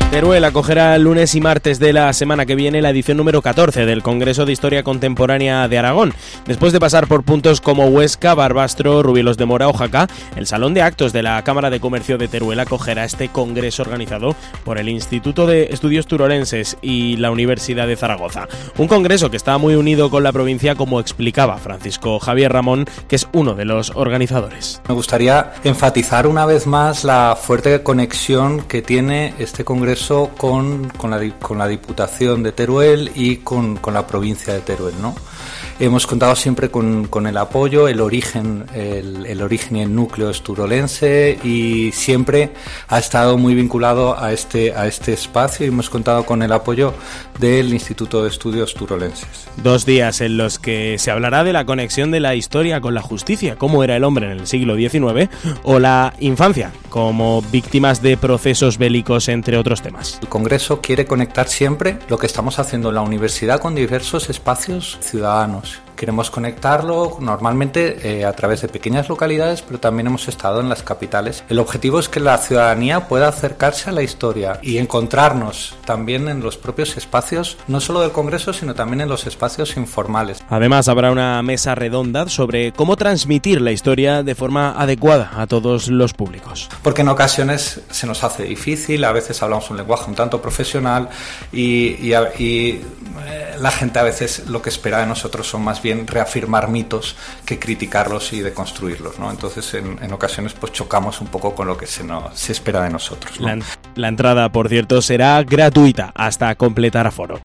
Teruel acogerá el lunes y martes de la semana que viene la edición número 14 del Congreso de Historia Contemporánea de Aragón. Después de pasar por puntos como Huesca, Barbastro, Rubielos de Mora o Jaca, el Salón de Actos de la Cámara de Comercio de Teruel acogerá este congreso organizado por el Instituto de Estudios Turolenses y la Universidad de Zaragoza. Un congreso que está muy unido con la provincia, como explicaba Francisco Javier Ramón, que es uno de los organizadores. Me gustaría enfatizar una vez más la fuerte conexión que tiene este congreso con la Diputación de Teruel y con la provincia de Teruel, ¿no? Hemos contado siempre con el apoyo, el origen y el núcleo es turolense y siempre ha estado muy vinculado a este espacio, y hemos contado con el apoyo del Instituto de Estudios Turolenses. 2 días en los que se hablará de la conexión de la historia con la justicia, cómo era el hombre en el siglo XIX, o la infancia como víctimas de procesos bélicos, entre otros temas. El Congreso quiere conectar siempre lo que estamos haciendo en la universidad con diversos espacios ciudadanos. Queremos conectarlo normalmente a través de pequeñas localidades, pero también hemos estado en las capitales. El objetivo es que la ciudadanía pueda acercarse a la historia y encontrarnos también en los propios espacios, no solo del Congreso, sino también en los espacios informales. Además, habrá una mesa redonda sobre cómo transmitir la historia de forma adecuada a todos los públicos. Porque en ocasiones se nos hace difícil, a veces hablamos un lenguaje un tanto profesional y la gente a veces lo que espera de nosotros son más bien reafirmar mitos que criticarlos y deconstruirlos, ¿no? Entonces en ocasiones pues chocamos un poco con lo que se espera de nosotros, ¿no? La entrada, por cierto, será gratuita hasta completar aforo.